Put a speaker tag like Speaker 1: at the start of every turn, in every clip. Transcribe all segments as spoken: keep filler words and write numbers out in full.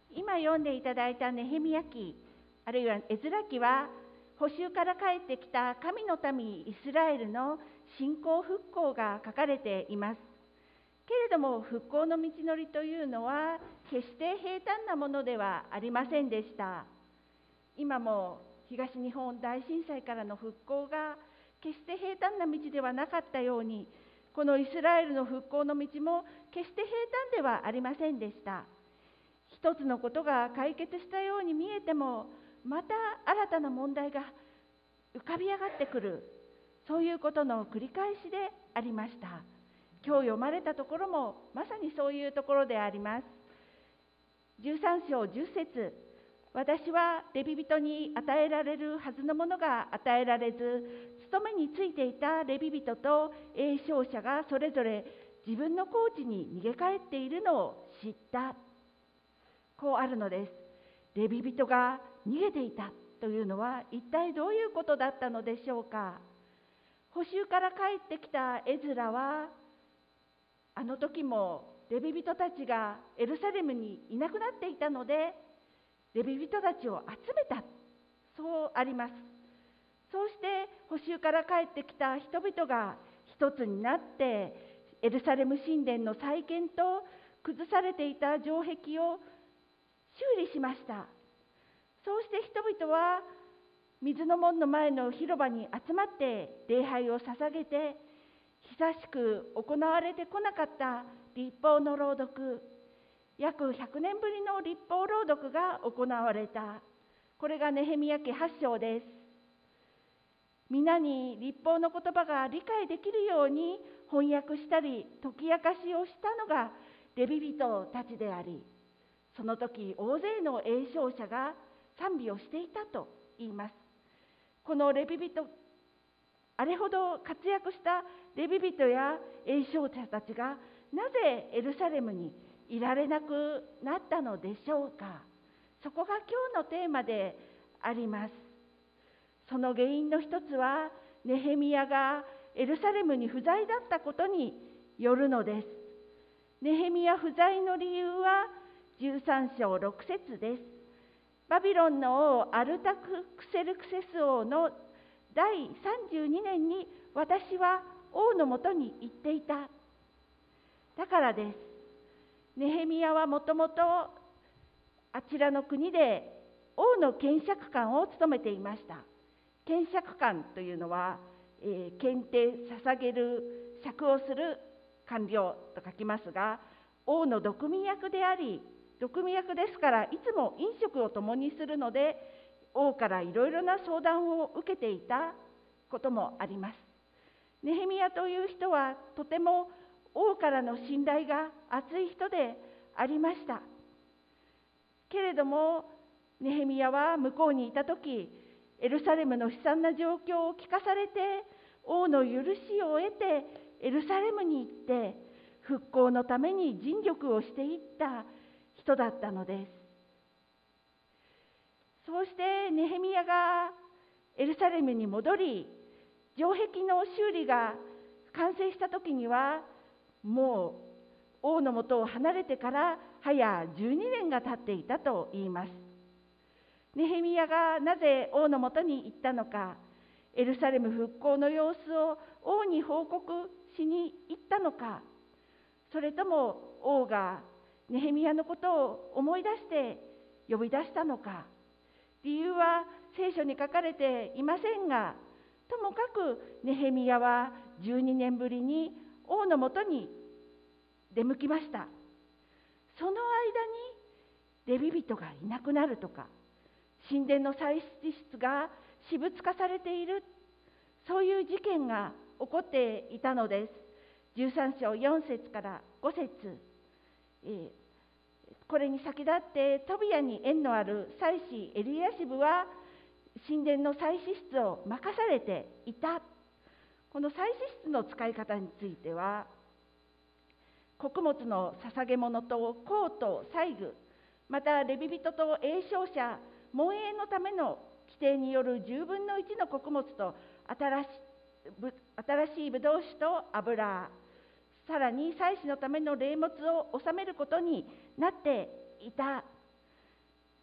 Speaker 1: 今読んでいただいたネヘミヤ記、あるいはエズラ記は、捕囚から帰ってきた神の民イスラエルの信仰復興が書かれています。けれども復興の道のりというのは決して平坦なものではありませんでした。今も東日本大震災からの復興が決して平坦な道ではなかったように、このイスラエルの復興の道も決して平坦ではありませんでした。一つのことが解決したように見えても、また新たな問題が浮かび上がってくる、そういうことの繰り返しでありました。今日読まれたところもまさにそういうところであります。じゅうさん章じゅっ節、私はレビ人に与えられるはずのものが与えられず、務めについていたレビ人と栄唱者がそれぞれ自分の高地に逃げ帰っているのを知った。こうあるのです。レビ人が逃げていたというのは一体どういうことだったのでしょうか。捕囚から帰ってきたエズラは、あの時もレビ人たちがエルサレムにいなくなっていたので、レビ人たちを集めた、そうあります。そうして捕囚から帰ってきた人々が一つになって、エルサレム神殿の再建と崩されていた城壁を修理しました。そうして人々は水の門の前の広場に集まって礼拝を捧げて、久しく行われてこなかった律法の朗読、約ひゃくねんぶりの律法朗読が行われた。これがネヘミヤ記はち章です。皆に律法の言葉が理解できるように翻訳したり解き明かしをしたのがレビ人たちであり、その時大勢の栄唱者が賛美をしていたと言います。このレビ人、あれほど活躍したレビ人や栄唱者たちがなぜエルサレムにいられなくなったのでしょうか。そこが今日のテーマであります。その原因の一つは、ネヘミヤがエルサレムに不在だったことによるのです。ネヘミヤ不在の理由はじゅうさん章ろく節です。バビロンの王アルタクセルクセス王のだいさんじゅうにねんに私は王のもとに行っていた。だからです。ネヘミヤはもともとあちらの国で王の検釈官を務めていました。検釈官というのは、えー、検定、捧げる、釈をする官僚と書きますが、王の毒味役であり、毒味役ですからいつも飲食を共にするので、王からいろいろな相談を受けていたこともあります。ネヘミヤという人はとても王からの信頼が厚い人でありました。けれどもネヘミヤは向こうにいたとき、エルサレムの悲惨な状況を聞かされて、王の許しを得てエルサレムに行って復興のために尽力をしていった人だったのです。そうしてネヘミヤがエルサレムに戻り、城壁の修理が完成した時には、もう王のもとを離れてから早じゅうにねんが経っていたといいます。ネヘミヤがなぜ王のもとに行ったのか、エルサレム復興の様子を王に報告しに行ったのか、それとも王がネヘミヤのことを思い出して呼び出したのか、理由は聖書に書かれていませんが、ともかくネヘミヤはじゅうにねんぶりに王のもとに出向きました。その間にレビ人がいなくなるとか、神殿の祭司室が私物化されている、そういう事件が起こっていたのです。じゅうさん章よん節からご節、えー、これに先立ってトビアに縁のある祭司エリヤシブは神殿の祭司室を任されていた。この祭司室の使い方については、穀物の捧げ物と香と祭具、またレビ人と栄唱者、門営のための規定によるじゅうぶんのいちの穀物と新し新しいブドウ酒と油、さらに祭司のための礼物を納めることになっていた。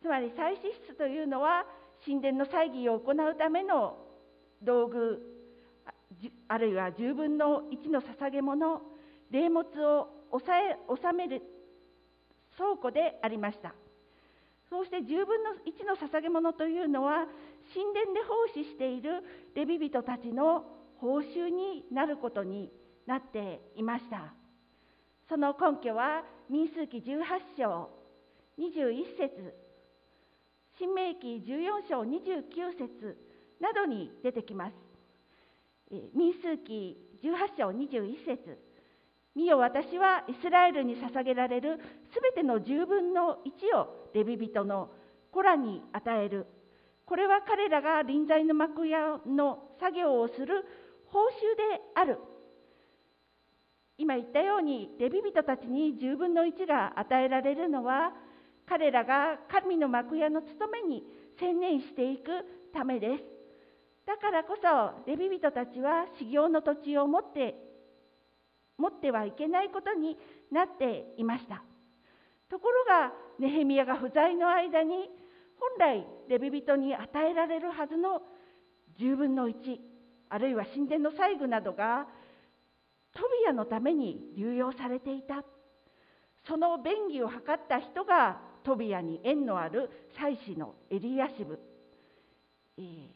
Speaker 1: つまり祭司室というのは神殿の祭儀を行うための道具、あるいはじゅうぶんのいちの捧げ物、霊物を抑え収める倉庫でありました。そうしてじゅうぶんのいちの捧げ物というのは神殿で奉仕しているレビ人たちの報酬になることになっていました。その根拠は民数記じゅうはち章にじゅういち節、申命記じゅうよん章にじゅうきゅう節などに出てきます。民数記じゅうはち章にじゅういち節、見よ、私はイスラエルに捧げられるすべてのじゅうぶんのいちをレビ人の子らに与える。これは彼らが臨在の幕屋の作業をする報酬である。今言ったようにレビ人たちにじゅうぶんのいちが与えられるのは、彼らが神の幕屋の務めに専念していくためです。だからこそレビ人たちは修行の土地を持って持ってはいけないことになっていました。ところがネヘミヤが不在の間に、本来レビ人に与えられるはずのじゅうぶんのいち、あるいは神殿の祭具などがトビアのために流用されていた。その便宜を図った人がトビアに縁のある祭司のエリヤシブ、えー、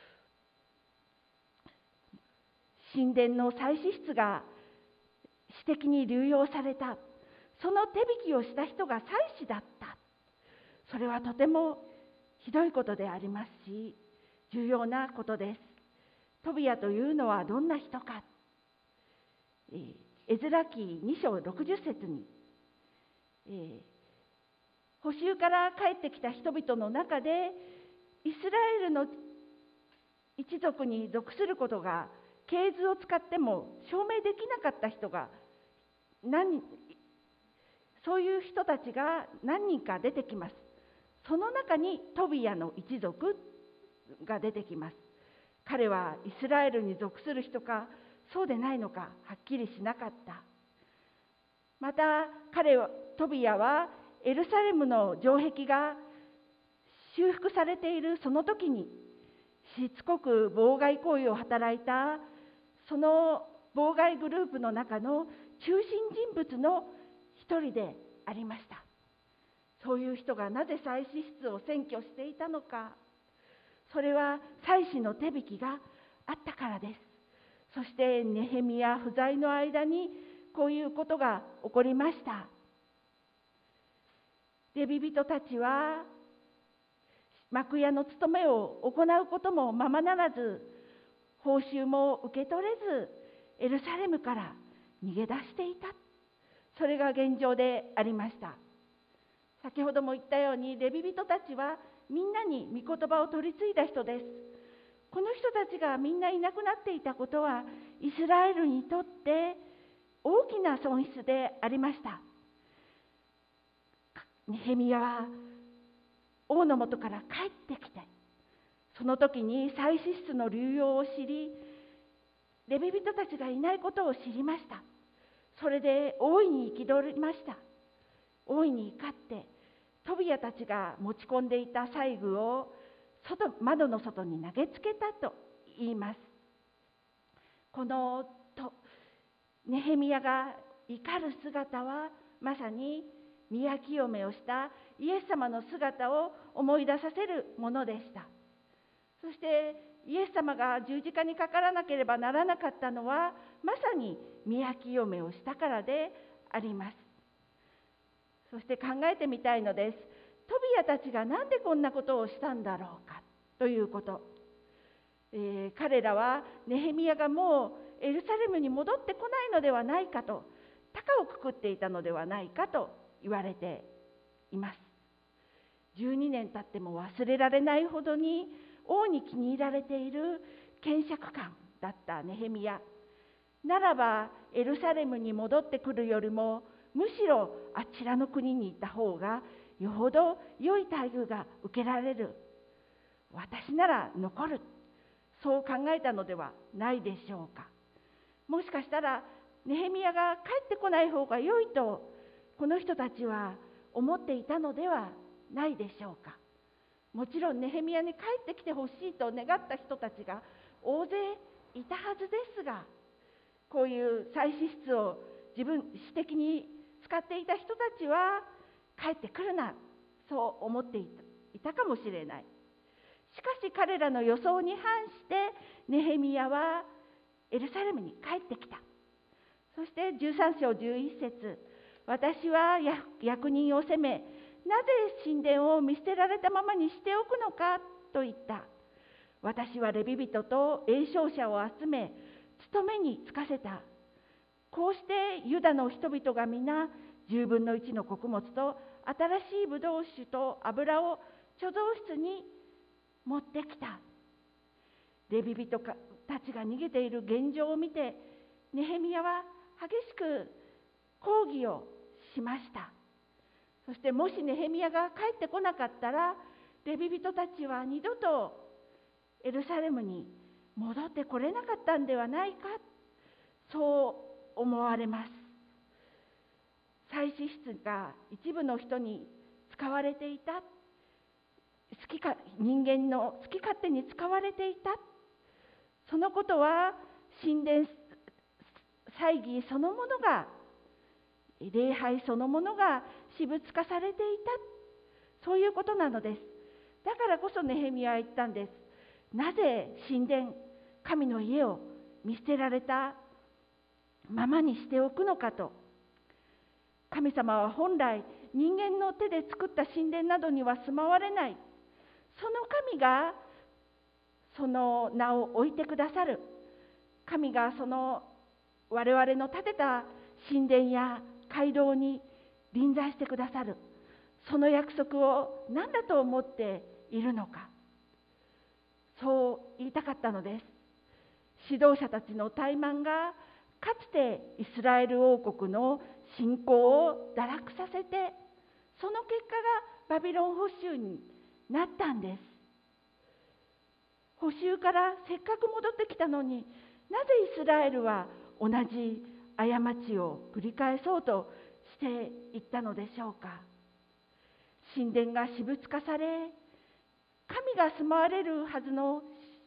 Speaker 1: 神殿の祭司室が私的に流用された。その手引きをした人が祭司だった。それはとてもひどいことでありますし、重要なことです。トビアというのはどんな人か。エズラ記に章ろくじゅっ節に、えー、捕囚から帰ってきた人々の中でイスラエルの一族に属することが系図を使っても証明できなかった人が何そういう人たちが何人か出てきます。その中にトビアの一族が出てきます。彼はイスラエルに属する人かそうでないのかはっきりしなかった。また彼はトビアはエルサレムの城壁が修復されているその時にしつこく妨害行為を働いたその妨害グループの中の中心人物の一人でありました。そういう人がなぜ祭司室を占拠していたのか、それは祭司の手引きがあったからです。そしてネヘミヤ不在の間にこういうことが起こりました。レビ人たちは幕屋の務めを行うこともままならず、報酬も受け取れず、エルサレムから逃げ出していた。それが現状でありました。先ほども言ったように、レビ人たちはみんなに御言葉を取り継いだ人です。この人たちがみんないなくなっていたことは、イスラエルにとって大きな損失でありました。ネヘミヤは王のもとから帰ってきて、その時に祭司室の流用を知り、レビ人たちがいないことを知りました。それで大いに憤りました。大いに怒ってトビアたちが持ち込んでいた祭具を外窓の外に投げつけたと言います。このとネヘミヤが怒る姿はまさに宮清めをしたイエス様の姿を思い出させるものでした。そしてイエス様が十字架にかからなければならなかったのはまさに宮清めをしたからであります。そして考えてみたいのです。トビアたちがなんでこんなことをしたんだろうかということ、えー、彼らはネヘミヤがもうエルサレムに戻ってこないのではないかと高をくくっていたのではないかと言われています。じゅうにねん経っても忘れられないほどに王に気に入られている賢爵官だったネヘミヤならば、エルサレムに戻ってくるよりもむしろあちらの国に行った方がよほど良い待遇が受けられる、私なら残る、そう考えたのではないでしょうか。もしかしたらネヘミヤが帰ってこない方が良いとこの人たちは思っていたのではないでしょうか。 もちろんネヘミヤに帰ってきてほしいと願った人たちが大勢いたはずですが、こういう祭司室を自分私的に使っていた人たちは帰ってくるな、そう思っていた、いたかもしれない。しかし彼らの予想に反してネヘミヤはエルサレムに帰ってきた。そしてじゅうさん章じゅういち節、私は役人を責め、なぜ神殿を見捨てられたままにしておくのかと言った。私はレビ人と詠唱者を集め、務めに就かせた。こうしてユダの人々が皆じゅうぶんのいちの穀物と新しいブドウ酒と油を貯蔵室に持ってきた。レビ人たちが逃げている現状を見て、ネヘミヤは激しく抗議をしました。そしてもしネヘミヤが帰ってこなかったら、レビ人たちは二度とエルサレムに戻ってこれなかったんではないか、そう思われます。祭司室が一部の人に使われていた、好きか人間の好き勝手に使われていた、そのことは神殿祭儀そのものが、礼拝そのものが私物化されていた、そういうことなのです。だからこそネヘミヤは言ったんです。なぜ神殿、神の家を見捨てられたままにしておくのかと。神様は本来人間の手で作った神殿などには住まわれない、その神がその名を置いてくださる。神がその我々の建てた神殿や街道に臨在してくださる、その約束を何だと思っているのか、そう言いたかったのです。指導者たちの怠慢がかつてイスラエル王国の信仰を堕落させて、その結果がバビロン捕囚になったんです。捕囚からせっかく戻ってきたのに、なぜイスラエルは同じ過ちを繰り返そうとしていったのでしょうか。神殿が私物化され、神が住まわれるはずの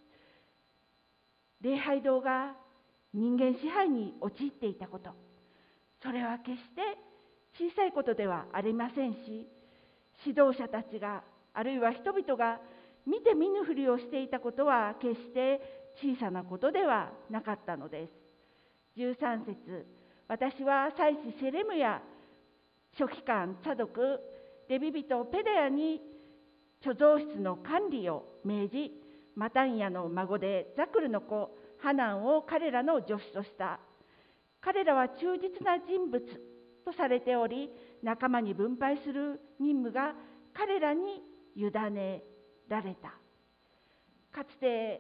Speaker 1: 礼拝堂が人間支配に陥っていたこと、それは決して小さいことではありませんし、指導者たちが、あるいは人々が見て見ぬふりをしていたことは決して小さなことではなかったのです。じゅうさん節、私は祭司セレムや書記官サドク、レビ人ペダヤに貯蔵室の管理を命じ、マタンヤの孫でザクルの子ハナンを彼らの助手とした。彼らは忠実な人物とされており、仲間に分配する任務が彼らに委ねられた。かつて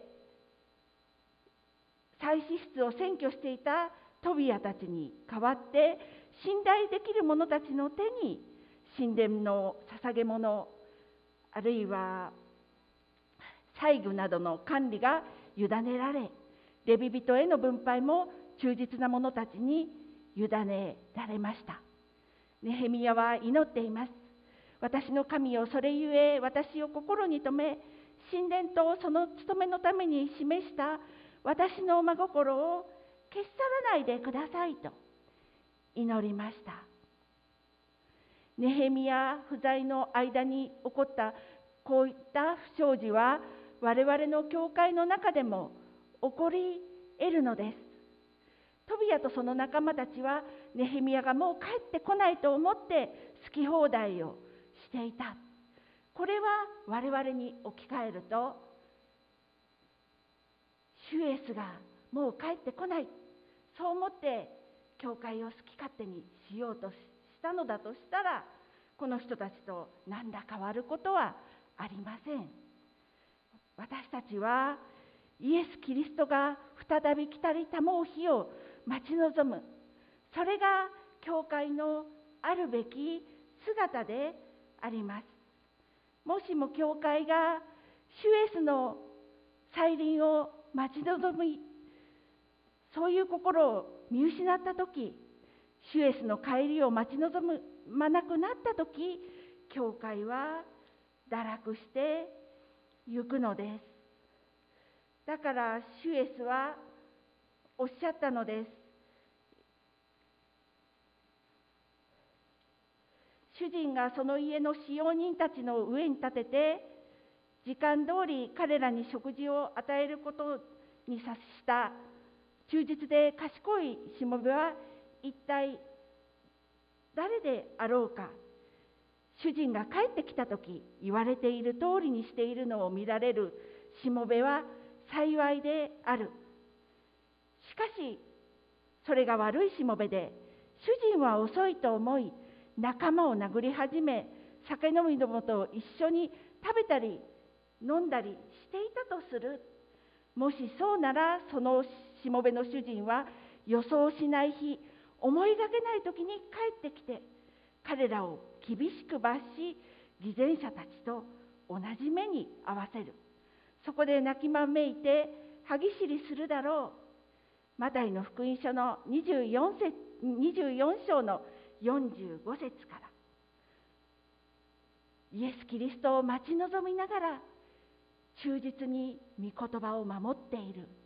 Speaker 1: 祭司室を占拠していたトビアたちに代わって、信頼できる者たちの手に神殿の捧げ物、あるいは祭具などの管理が委ねられ、レビ人への分配も忠実な者たちに委ねられました。ネヘミヤは祈っています。私の神よ、それゆえ私を心に留め、神殿とその務めのために示した私の真心を消し去らないでくださいと祈りました。ネヘミヤ不在の間に起こったこういった不祥事は、我々の教会の中でも起こり得るのです。トビアとその仲間たちは、ネヘミヤがもう帰ってこないと思って好き放題をしていた。これは我々に置き換えると、主イエスがもう帰ってこない、そう思って教会を好き勝手にしようとしたのだとしたら、この人たちと何ら変わることはありません。私たちはイエス・キリストが再び来たりたもう日を待ち望む、それが教会のあるべき姿であります。もしも教会が主イエスの再臨を待ち望み、そういう心を見失ったとき、主イエスの帰りを待ち望まなくなったとき、教会は堕落してゆくのです。だから主イエスはおっしゃったのです。主人がその家の使用人たちの上に立てて、時間通り彼らに食事を与えることに察した忠実で賢いしもべは一体誰であろうか。主人が帰ってきたとき、言われている通りにしているのを見られるしもべは幸いである。しかし、それが悪いしもべで、主人は遅いと思い、仲間を殴り始め、酒飲みどもと一緒に食べたり飲んだりしていたとする。もしそうなら、そのしもべの主人は予想しない日、思いがけない時に帰ってきて、彼らを厳しく罰し、偽善者たちと同じ目に合わせる。そこで泣きまめいて歯ぎしりするだろう。マタイの福音書のにじゅうよんせにじゅうよん章のよんじゅうご節から。イエス・キリストを待ち望みながら忠実に御言葉を守っている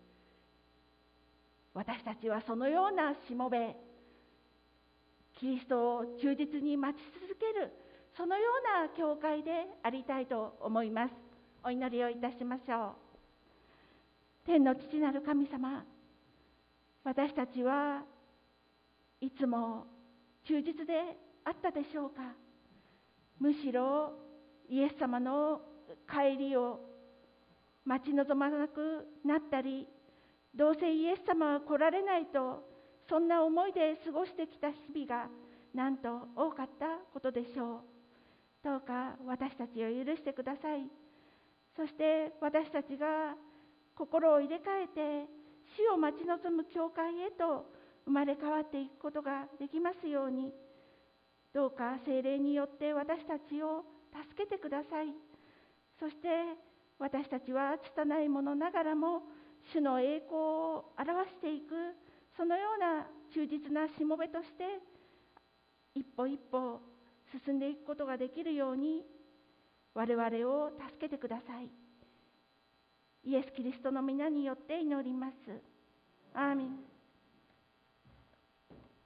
Speaker 1: 私たちは、そのようなしもべ、キリストを忠実に待ち続ける、そのような教会でありたいと思います。お祈りをいたしましょう。天の父なる神様、私たちはいつも忠実であったでしょうか。むしろイエス様の帰りを待ち望まなくなったり、どうせイエス様は来られないと、そんな思いで過ごしてきた日々がなんと多かったことでしょう。どうか私たちを許してください。そして私たちが心を入れ替えて主を待ち望む教会へと生まれ変わっていくことができますように、どうか聖霊によって私たちを助けてください。そして私たちは拙いものながらも主の栄光を表していく、そのような忠実なしもべとして一歩一歩進んでいくことができるように我々を助けてください。イエス・キリストの皆によって祈ります。アーメン。